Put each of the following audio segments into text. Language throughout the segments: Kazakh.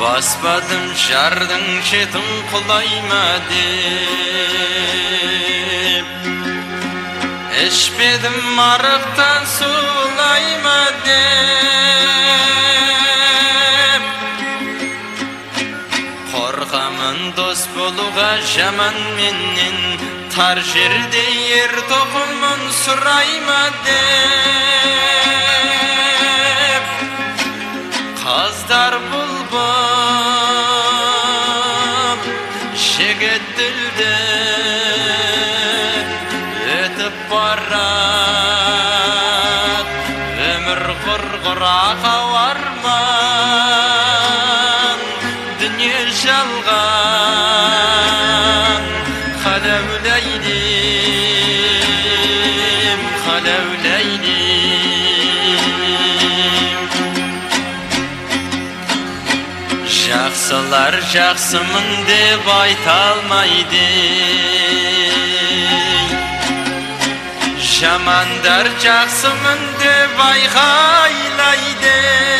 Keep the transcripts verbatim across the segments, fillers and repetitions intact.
Баспадым жардың шетін құлайма деп, ішпедім арықтан сулайма деп. Қорқамын дос болуға жаман менен, тар жерде ер тоқымын сұрайма деп. Қаздар бұлбам жігіт дүлді өтіп барат, өмір құрғыр ақау арман, дүние жалған. Қаләуләйлем, қаләуләйлем. Жақсылар жақсымын деп айта алмайды, жамандар жақсымын деп айқайлайды.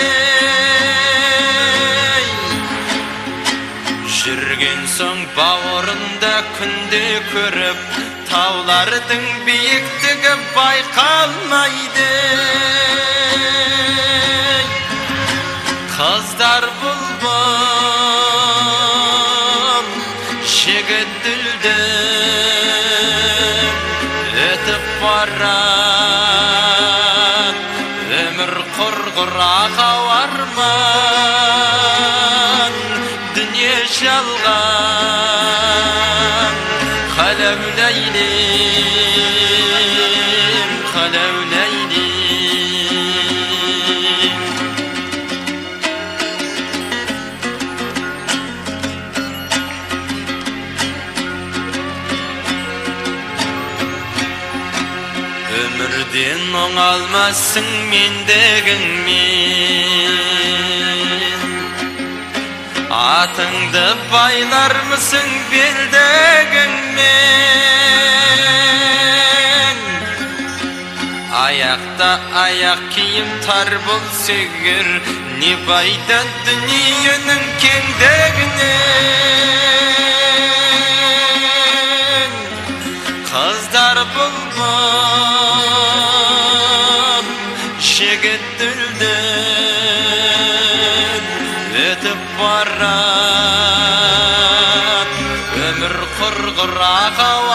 Жүрген соң бауырында күнде көріп, таулардың биіктігі байқалмайды. Қыздар бұлбам жігіт дүлді өтіп барат, өмір құрғыр ақау арман, дүние жалған. Қаләуләйлем, қаләуләйлем. Өмірден оңалмассың мендегіңмен, атыңды байлармысың белдігіңмен. Аяқта аяқ киім тар болса егер, не пайда дүниенің кеңдігінен. Қыздар бұлбам жігіт дүлді өтіп барат, өмір құрғыр ақау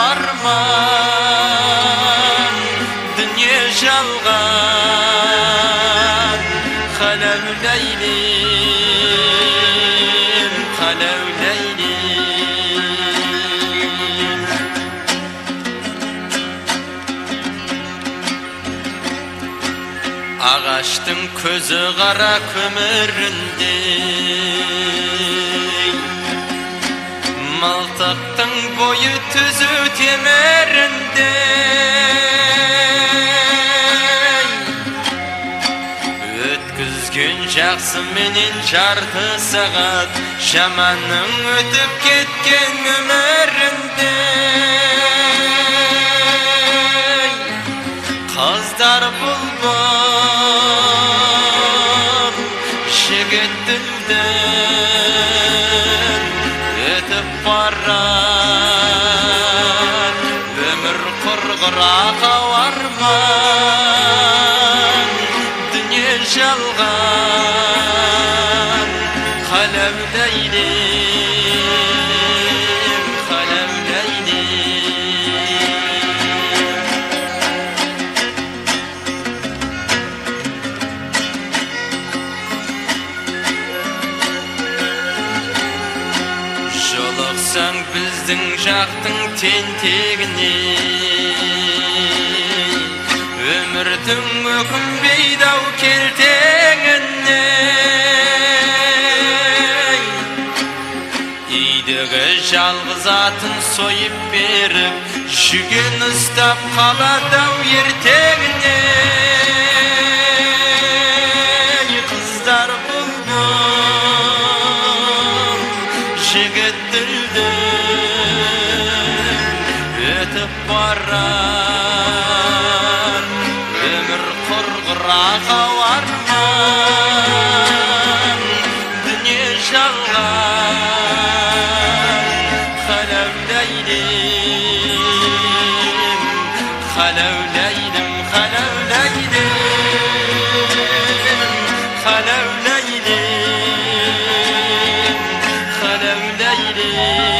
арман, дүние жалған. Қаләуләйлем, қаләуләйлем. Ағаштың көзі қара көміріндей, мылтықтың бойы түзу теміріндей. Өткізген жақсы менен жарты сағат, жаманның өтіп кеткен өміріндей. Қыздар бұлбам жігіт дүлді өтіп барат, өмір құрғыр ақау арман, дүние жалған. Қаләуләйлем, қаләуләйлем. Жолықсаң біздің жақтың тентегіне, өмірдің өкінбейді-ау келтеңіне. Үйдегі жалғыз атын сойып беріп, жүген ұстап қалады-ау ертеңіне. Қыздар бұлбам жігіт дүлді өтіп барат, өмір құрғыр ақау арман, дүние salgan Xalev leylim Xalev leylim Xalev leylim Xalev leylim Xalev leylim